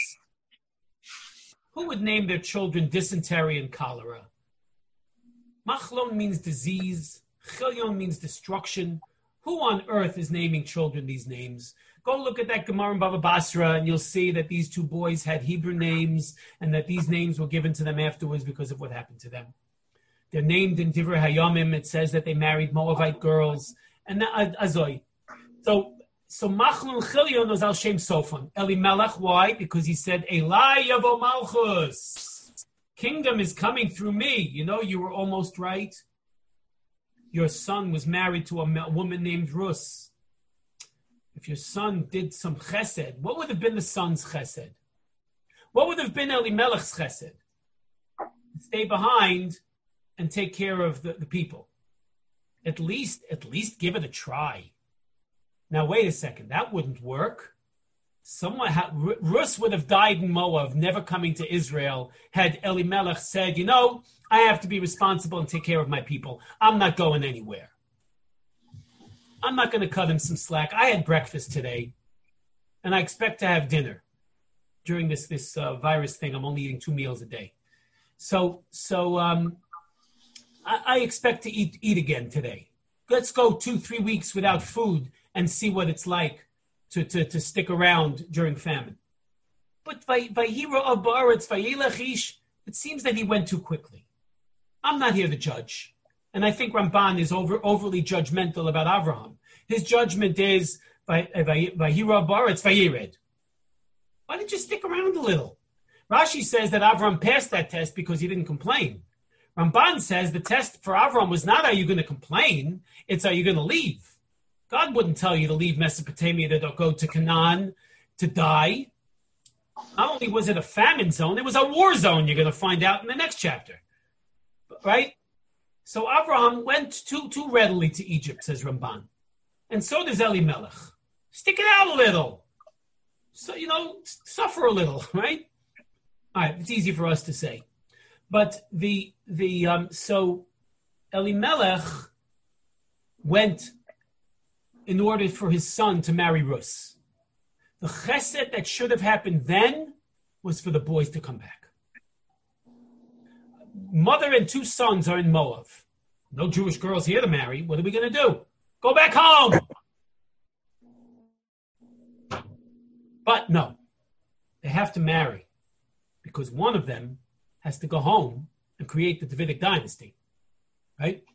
Who would name their children dysentery and cholera? Machlon means disease. Chilion means destruction. Who on earth is naming children these names? Go look at that Gemara in Bava Basra and you'll see that these two boys had Hebrew names and that these names were given to them afterwards because of what happened to them. They're named in Divrei Hayamim. It says that they married Moabite girls. And Azoi. So, so Machlon Chilion was Al Shem Sofon. Elimelech, why? Because he said, Elai Yavo Malchus. Kingdom is coming through me. You know, you were almost right. Your son was married to a woman named Rus. If your son did some chesed, what would have been the son's chesed? What would have been Elimelech's chesed? Stay behind and take care of the, the people. At least, at least give it a try. Now, wait a second. That wouldn't work. Someone, ha- Rus would have died in Moab, never coming to Israel, had Elimelech said, you know, I have to be responsible and take care of my people. I'm not going anywhere. I'm not going to cut him some slack. I had breakfast today, and I expect to have dinner. During this this uh, virus thing, I'm only eating two meals a day. So, so, um, I expect to eat eat again today. Let's go two, three weeks without food and see what it's like to, to, to stick around during famine. But Vayhira of Ba'aretz Vayilech Ish, it seems that he went too quickly. I'm not here to judge. And I think Ramban is over, overly judgmental about Avraham. His judgment is Vayhira of Ba'aretz Vayired. Why didn't you stick around a little? Rashi says that Avraham passed that test because he didn't complain. Ramban says the test for Avram was not, are you going to complain? It's, are you going to leave? God wouldn't tell you to leave Mesopotamia to go to Canaan to die. Not only was it a famine zone, it was a war zone, you're going to find out in the next chapter. Right? So Avraham went too, too readily to Egypt, says Ramban. And so does Elimelech. Stick it out a little. So, you know, suffer a little, right? All right, it's easy for us to say. But the the um, so Elimelech went in order for his son to marry Rus. The chesed that should have happened then was for the boys to come back. Mother and two sons are in Moab. No Jewish girls here to marry. What are we going to do? Go back home! But no, they have to marry because one of them has to go home and create the Davidic dynasty, right?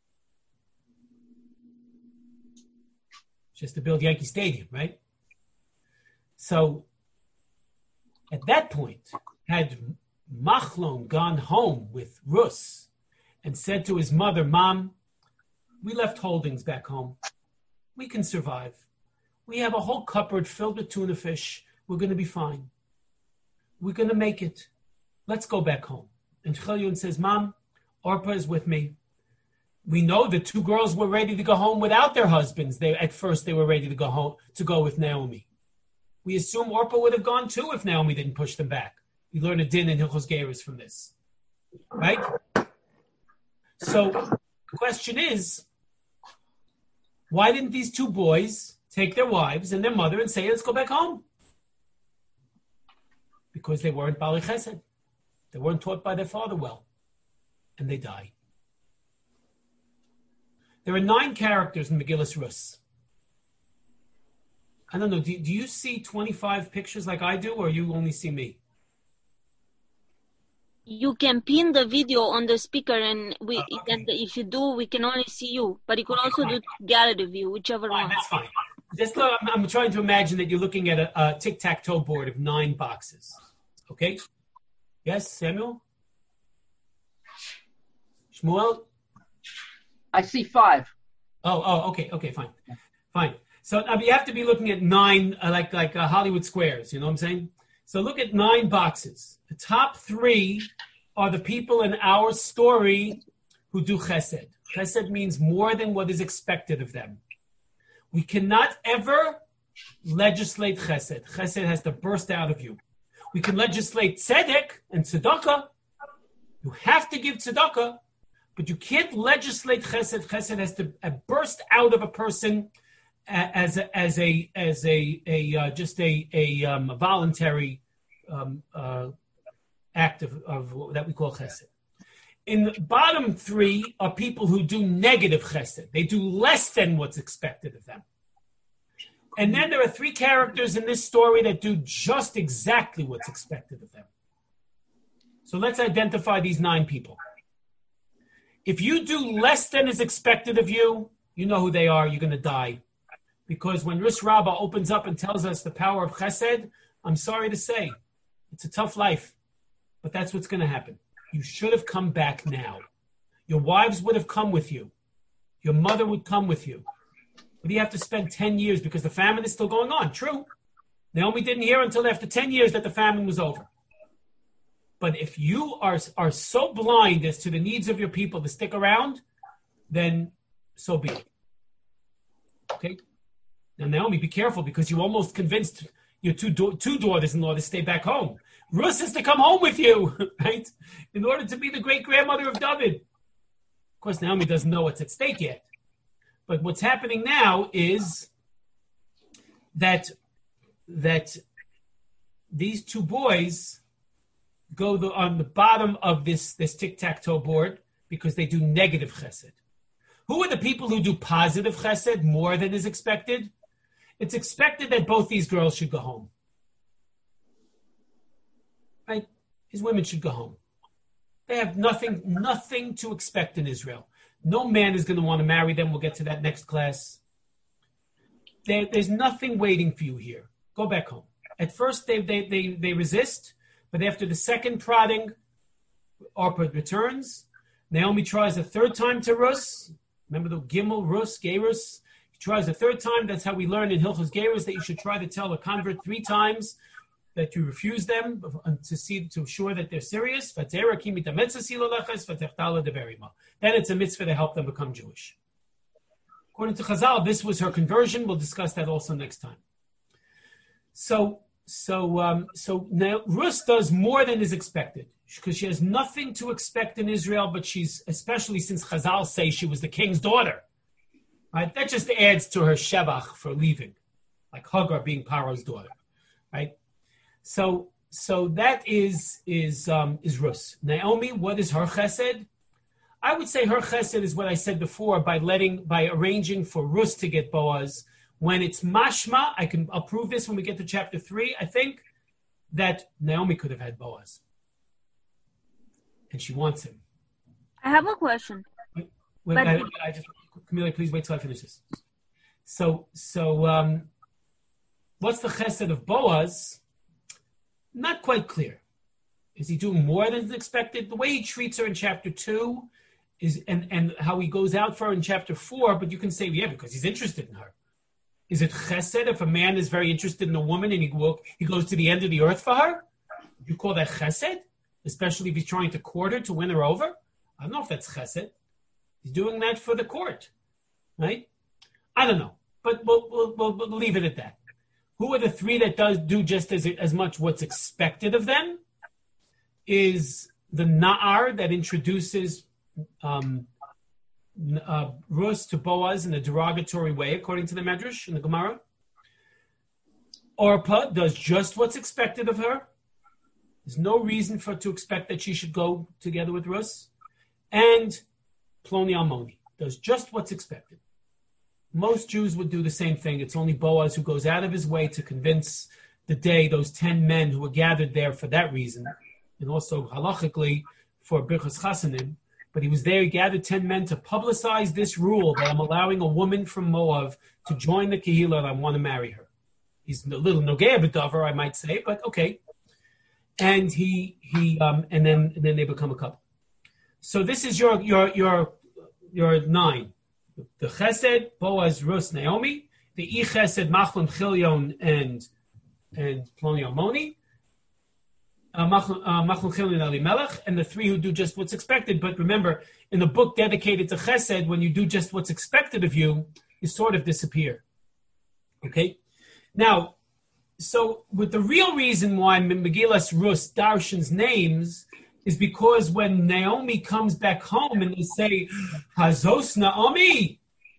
Just to build Yankee Stadium, right? So at that point, had Machlon gone home with Rus and said to his mother, Mom, we left holdings back home. We can survive. We have a whole cupboard filled with tuna fish. We're going to be fine. We're going to make it. Let's go back home. And Chelyun says, Mom, Orpah is with me. We know the two girls were ready to go home without their husbands. They, at first, they were ready to go home to go with Naomi. We assume Orpah would have gone too if Naomi didn't push them back. We learn a din in Hilchos Geirus from this, right? So the question is, why didn't these two boys take their wives and their mother and say, let's go back home? Because they weren't Baalei Chesed. They weren't taught by their father well. And they die. There are nine characters in Megillas Rus. I don't know, do, do you see twenty-five pictures like I do, or you only see me? You can pin the video on the speaker, and we, uh, okay. and if you do, we can only see you. But you can okay, also fine. do gallery view, whichever fine, one. That's fine. Just, I'm, I'm trying to imagine that you're looking at a, a tic-tac-toe board of nine boxes. Okay? Yes, Samuel? Shmuel? I see five. Oh, oh, okay, okay, fine. Fine. So I mean, you have to be looking at nine, uh, like like uh, Hollywood squares, you know what I'm saying? So look at nine boxes. The top three are the people in our story who do chesed. Chesed means more than what is expected of them. We cannot ever legislate chesed. Chesed has to burst out of you. We can legislate tzedek and tzedakah. You have to give tzedakah, but you can't legislate chesed. Chesed has to uh, burst out of a person as a, as a as a, a uh, just a a, um, a voluntary um, uh, act of, of that we call chesed. In the bottom three are people who do negative chesed. They do less than what's expected of them. And then there are three characters in this story that do just exactly what's expected of them. So let's identify these nine people. If you do less than is expected of you, you know who they are. You're going to die. Because when Rus Rabbah opens up and tells us the power of chesed, I'm sorry to say, it's a tough life. But that's what's going to happen. You should have come back now. Your wives would have come with you. Your mother would come with you. But you have to spend ten years because the famine is still going on. True. Naomi didn't hear until after ten years that the famine was over. But if you are, are so blind as to the needs of your people to stick around, then so be it. Okay? Now, Naomi, be careful because you almost convinced your two, do- two daughters-in-law to stay back home. Rus is to come home with you, right? In order to be the great-grandmother of David. Of course, Naomi doesn't know what's at stake yet. But what's happening now is that, that these two boys go the, on the bottom of this, this tic-tac-toe board because they do negative chesed. Who are the people who do positive chesed more than is expected? It's expected that both these girls should go home. Right? These women should go home. They have nothing, nothing to expect in Israel. No man is going to want to marry them. We'll get to that next class. There, there's nothing waiting for you here. Go back home. At first, they, they, they, they resist, but after the second prodding, Orpah returns. Naomi tries a third time to Rus. Remember the Gimel, Rus, Geirus? He tries a third time. That's how we learn in Hilchos Geirus that you should try to tell a convert three times that you refuse them to see to ensure that they're serious. Then it's a mitzvah to help them become Jewish. According to Chazal, this was her conversion. We'll discuss that also next time. So, so, um, so now Rus does more than is expected because she has nothing to expect in Israel, but she's, especially since Chazal say she was the king's daughter, Right? That just adds to her shebach for leaving, like Hagar being Paro's daughter, right? So, so that is is um, is Rus. Naomi, what is her chesed? I would say her chesed is what I said before by letting by arranging for Rus to get Boaz. When it's mashma, I can I'll prove this when we get to chapter three. I think that Naomi could have had Boaz, and she wants him. I have a question. Wait, wait But- I, I just, Camille, please wait till I finish this. So, so um, what's the chesed of Boaz? Not quite clear. Is he doing more than expected? The way he treats her in chapter two is, and, and how he goes out for her in chapter four, but you can say, yeah, because he's interested in her. Is it chesed if a man is very interested in a woman and he, go, he goes to the end of the earth for her? Would you call that chesed? Especially if he's trying to court her to win her over? I don't know if that's chesed. He's doing that for the court, right? I don't know, but we'll, we'll, we'll, we'll leave it at that. Who are the three that does do just as as much what's expected of them? Is the Na'ar that introduces um, uh, Rus to Boaz in a derogatory way, according to the Medrash in the Gemara. Orpah does just what's expected of her. There's no reason for to expect that she should go together with Rus. And Ploni Almoni does just what's expected. Most Jews would do the same thing. It's only Boaz who goes out of his way to convince the day those ten men who were gathered there for that reason, and also halachically for Birchas Chasanim. But he was there, he gathered ten men to publicize this rule that I'm allowing a woman from Moab to join the Kehillah and I want to marry her. He's a little nogea b'davar, I might say, but okay. And he he um and then and then they become a couple. So this is your your your your nine. The Chesed, Boaz, Rus, Naomi. The E Chesed, Machlon, Chilion, and and Ploni Almoni. Uh, Machlon, uh, Machlon, Chilion, Elimelech, and the three who do just what's expected. But remember, in the book dedicated to Chesed, when you do just what's expected of you, you sort of disappear. Okay? Now, so with the real reason why Megillas Rus darshans names is because when Naomi comes back home and they say, Hazos Naomi,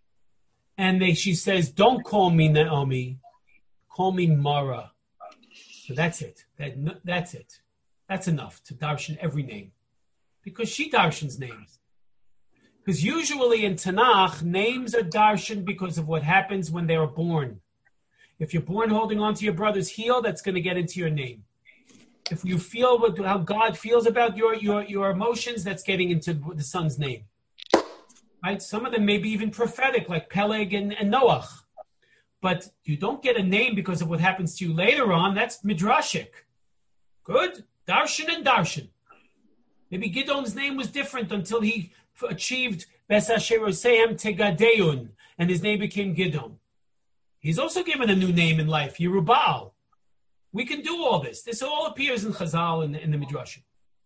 and they, she says, don't call me Naomi, call me Mara. So that's it. That, that's it. That's enough to darshan every name. Because she darshans names. Because usually in Tanakh, names are darshan because of what happens when they are born. If you're born holding on to your brother's heel, that's going to get into your name. If you feel what, how God feels about your, your, your emotions, that's getting into the son's name. Right? Some of them may be even prophetic, like Peleg and, and Noach. But you don't get a name because of what happens to you later on. That's midrashic. Good? Darshan and Darshan. Maybe Gidon's name was different until he achieved Bes Asher Osehem Tegadeun, and his name became Gidon. He's also given a new name in life, Yerubal. We can do all this. This all appears in Chazal and in the Midrashim.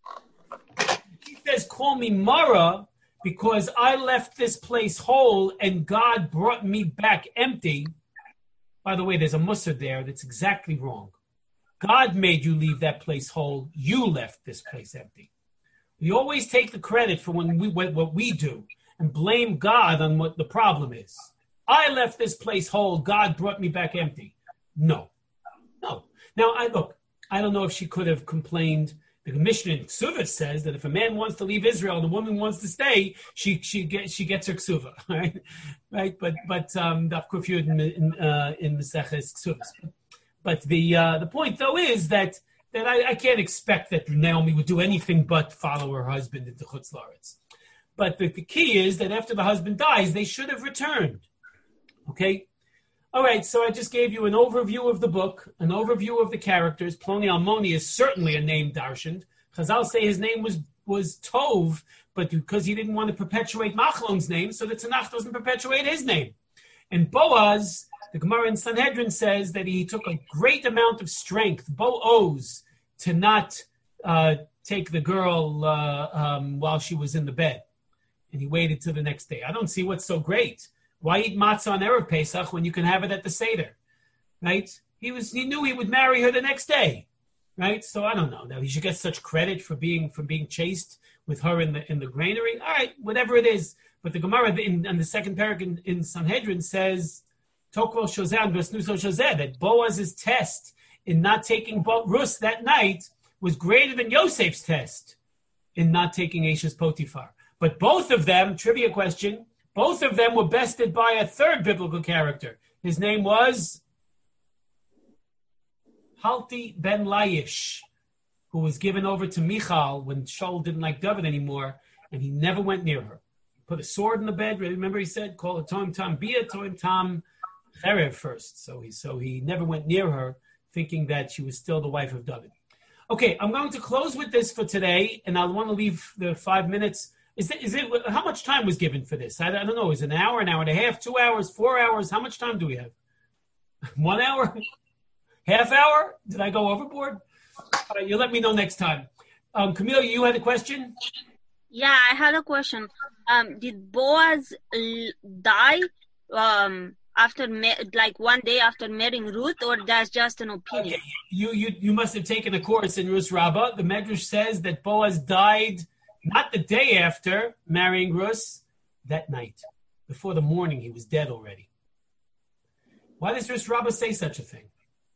He says, call me Mara because I left this place whole and God brought me back empty. By the way, there's a musar there that's exactly wrong. God made you leave that place whole. You left this place empty. We always take the credit for when we what we do and blame God on what the problem is. I left this place whole. God brought me back empty. No. No. Now, I look, I don't know if she could have complained. The Mishnah in Ksuvah says that if a man wants to leave Israel and a woman wants to stay, she she gets she gets her Ksuvah, right? Right? But but um, Daf Kuf Yud in in, uh, in Maseches Ksuvah. But the uh, the point though is that that I, I can't expect that Naomi would do anything but follow her husband into Chutz La'aretz. But the, the key is that after the husband dies, they should have returned. Okay. All right, so I just gave you an overview of the book, an overview of the characters. Ploni Almoni is certainly a name darshaned. Chazal say his name was, was Tov, but because he didn't want to perpetuate Machlon's name, so the Tanakh doesn't perpetuate his name. And Boaz, the Gemara in Sanhedrin says that he took a great amount of strength, Bo-Oz, to not uh, take the girl uh, um, while she was in the bed. And he waited till the next day. I don't see what's so great. Why eat matzah on Erev Pesach when you can have it at the Seder, right? He was he knew he would marry her the next day, right? So I don't know. Now he should get such credit for being for being chaste with her in the in the granary. All right, whatever it is. But the Gemara in, in the second parak in, in Sanhedrin says, Tokvo Shozeh Vesnuso Shozeh, that Boaz's test in not taking Rus that night was greater than Yosef's test in not taking Ashes Potiphar. But both of them, trivia question, both of them were bested by a third biblical character. His name was Halti ben Laish, who was given over to Michal when Shaul didn't like David anymore, and he never went near her. He put a sword in the bed. Remember he said, call it Toim Tam Bia, Toim Tam Cherev first. So he, so he never went near her, thinking that she was still the wife of David. Okay, I'm going to close with this for today, and I want to leave the five minutes. Is it, is it, how much time was given for this? I, I don't know. Is it an hour, an hour and a half, two hours, four hours? How much time do we have? One hour? Half hour? Did I go overboard? All right, you let me know next time. Um, Camille, you had a question? Yeah, I had a question. Um, did Boaz l- die um, after, ma- like one day after marrying Ruth, or that's just an opinion? Okay. You, you, you must have taken a course in Rus Rabbah. The Medrash says that Boaz died not the day after marrying Rus, that night. Before the morning, he was dead already. Why does Rus Rabbah say such a thing?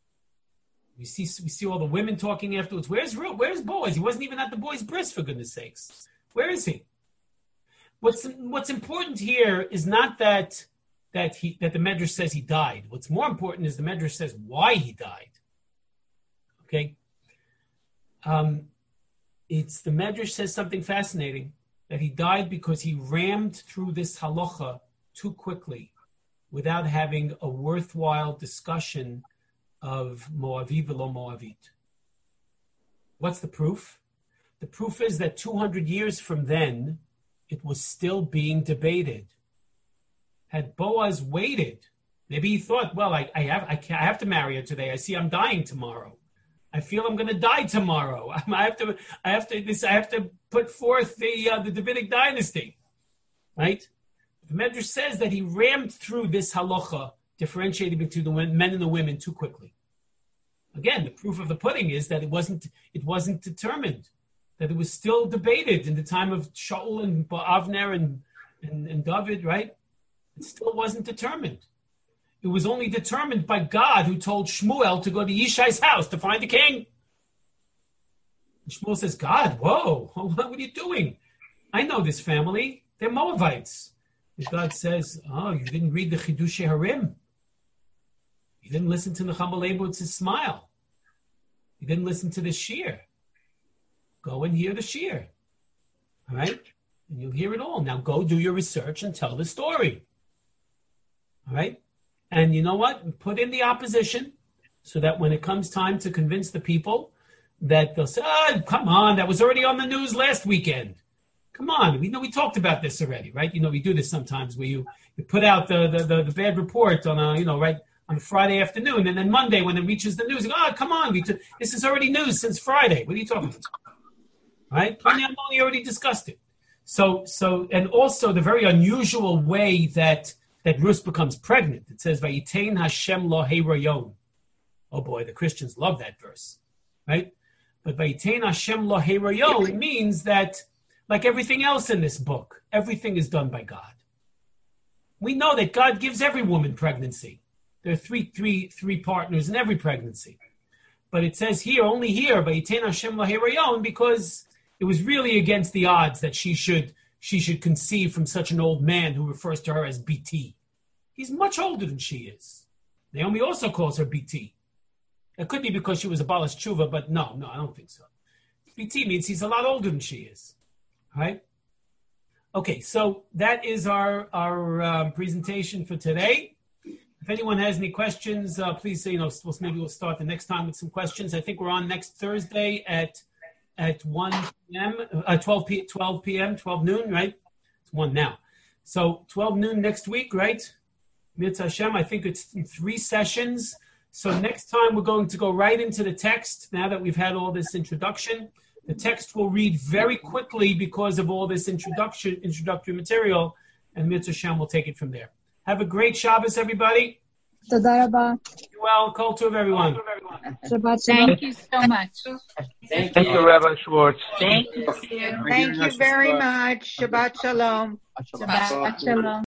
We see we see all the women talking afterwards. Where's Ruth? Where's Boaz? He wasn't even at the boy's bris, for goodness sakes. Where is he? What's what's important here is not that that he that the Medrash says he died. What's more important is the Medrash says why he died. Okay. Um, it's the Medrash says something fascinating, that he died because he rammed through this halacha too quickly, without having a worthwhile discussion of Moavi v'lo Moavit. What's the proof? The proof is that two hundred years from then, it was still being debated. Had Boaz waited, maybe he thought, well, I, I have I, can't, I have to marry her today. I see I'm dying tomorrow. I feel I'm going to die tomorrow. I have to I have to this I have to put forth the uh, the Davidic dynasty, right? The Medrash says that he rammed through this halacha, differentiating between the men and the women too quickly. Again, the proof of the pudding is that it wasn't it wasn't determined, that it was still debated in the time of Shaul and Avner and, and, and David, right? It still wasn't determined. It was only determined by God, who told Shmuel to go to Yishai's house to find the king. And Shmuel says, God, whoa, what are you doing? I know this family. They're Moavites. And God says, oh, you didn't read the Chidushei Harim. You didn't listen to Nechama Leibowitz's smile. You didn't listen to the shir. Go and hear the shir. All right? And you'll hear it all. Now go do your research and tell the story. All right? And you know what? Put in the opposition so that when it comes time to convince the people, that they'll say, oh, come on, that was already on the news last weekend. Come on, we know we talked about this already, right? You know, we do this sometimes where you, you put out the, the, the, the bad report on a, you know, right, on a Friday afternoon, and then Monday when it reaches the news, you go, oh, come on, we t- this is already news since Friday. What are you talking about? Right? We already discussed it. So, so, and also the very unusual way that that Rus becomes pregnant. It says, "Vayitain Hashem lo heyrayon." Oh boy, the Christians love that verse, right? But "Vayitain Hashem lo heyrayon" means that, like everything else in this book, everything is done by God. We know that God gives every woman pregnancy. There are three, three, three partners in every pregnancy. But it says here, only here, "Vayitain Hashem lo heyrayon," because it was really against the odds that she should she should conceive from such an old man who refers to her as B T. He's much older than she is. Naomi also calls her B T. It could be because she was a Balas Tshuva, but no, no, I don't think so. B T means he's a lot older than she is. All right? Okay, so that is our, our um, presentation for today. If anyone has any questions, uh, please say, you know, maybe we'll start the next time with some questions. I think we're on next Thursday at at one p.m., uh, twelve p.m., twelve noon, right? It's one now. So twelve noon next week, right? Mitzvah Hashem, I think it's three sessions. So next time we're going to go right into the text, now that we've had all this introduction. The text will read very quickly because of all this introduction, introductory material, and Mitzvah Hashem will take it from there. Have a great Shabbos, everybody. Toda rabba. Well, kol tov, everyone. Shabbat shalom. Thank you so much. Thank Thank you, Rabbi Schwartz. Thank you. Thank you very much. Shabbat shalom. Shabbat shalom.